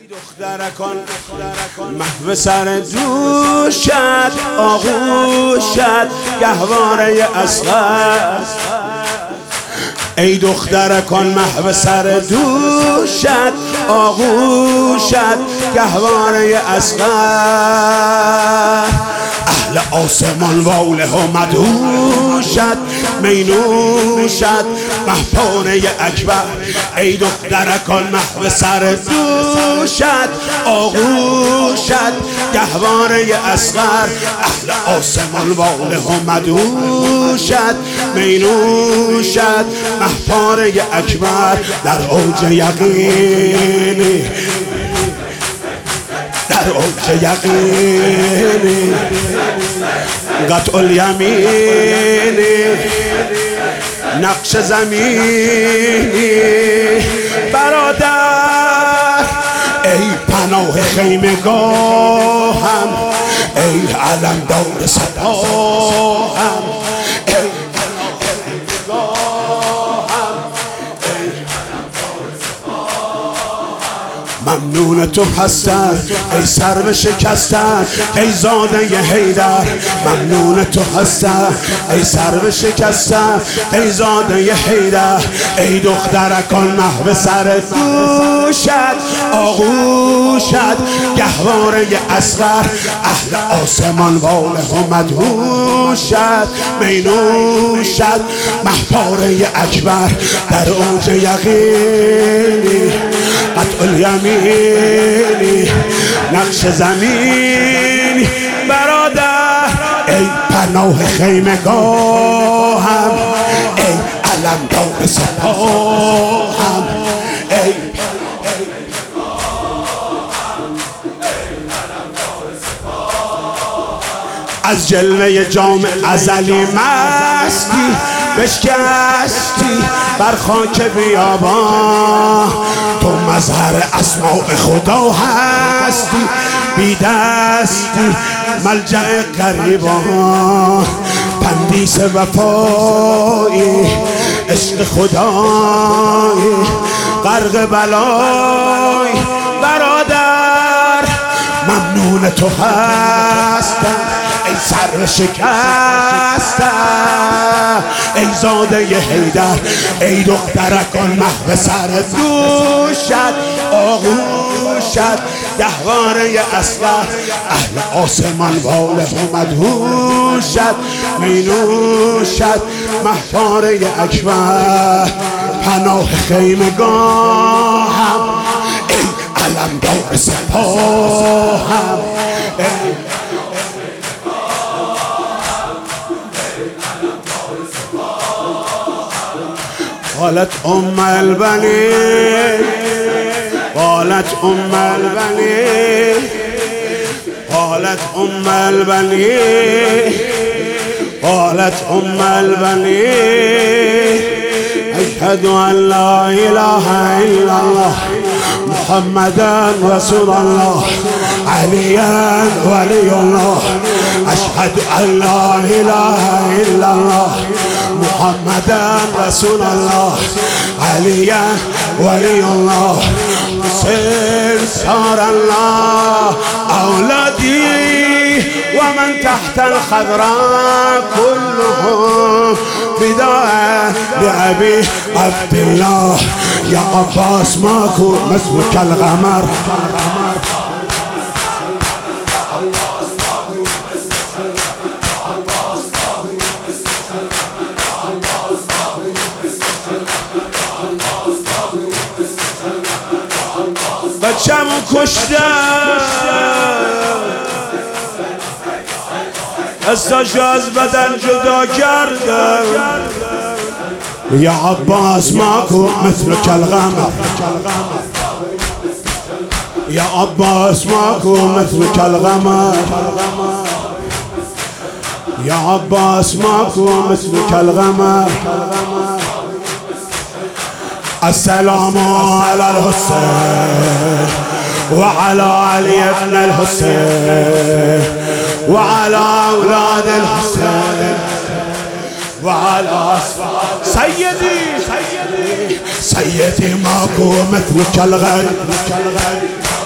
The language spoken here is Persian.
دخترکان محو سر دوشت آغوشت گهواره اصغر. ای دخترکان محو سر دوشت آغوشت گهواره اصغر. اهل آسمان واله و مدهوشت مینوشت محپانه اکبر. ای دخترکان محو سر دوشت آغوشت گهواره اصغر. اهل آسمان واله و مدهوشت مینوشت محپانه اکبر. در اوج یقینی در اوج یقینی قطع الیمینی نقش زمینی برادر. ای پناه خیمگاهم ای علمدار سپاهم. ممنون تو هستم ای سرو شکستم ای زاده ی حیدر. ممنون تو هستم ای سرو شکستم ای زاده ی حیدر. ای دخترکان محو سر دوشت آغوشت گهواره اصغر. اهل آسمان واله و مدهوشت مینوشت محپاره اکبر. در اوج یقینی قطع الیمینی نقش زمینی برادر. ای پناه خیمگاهم ای علمدار سپاهم. ای از جلوه جام ازلی مستی بشکستی بر خاک بیابان. تو مظهر اسماء خدا هستی بی دستی ملجأ غریبان. تندیس وفایی عشق خدایی غرق بلایی برادر. ممنون تو هستم ای سر شکستم ای زاده ی حیدر. ای دخترکان محو سر دوشت آغوشت گهواره اصغر. اهل آسمان واله و مدهوشت مینوشت محپاره اکبر. پناه خیمگاهم ای علمدار سپاهم. قالت البنين قالت البنين قالت البنين قالت البنين أشهد أن لا إله إلا الله محمدا رسول الله عليا ولي الله. أشهد أن لا إله إلا الله محمدا رسول الله عليا ولي الله. سر الله أولادي ومن تحت الخضراء كلهم فداء لأبي عبد الله. يا عباس ماكو مثلك الغمر. بچه‌مو کشتم دستاشو از بدن جدا کردم. یا عباس ماکو مثلک القمر. یا عباس ماکو مثلک القمر. یا عباس ماکو مثلک القمر. السلام على الحسين وعلى علي بن الحسين وعلى أولاد الحسين وعلى سيدي ماكو مثلك الغالي.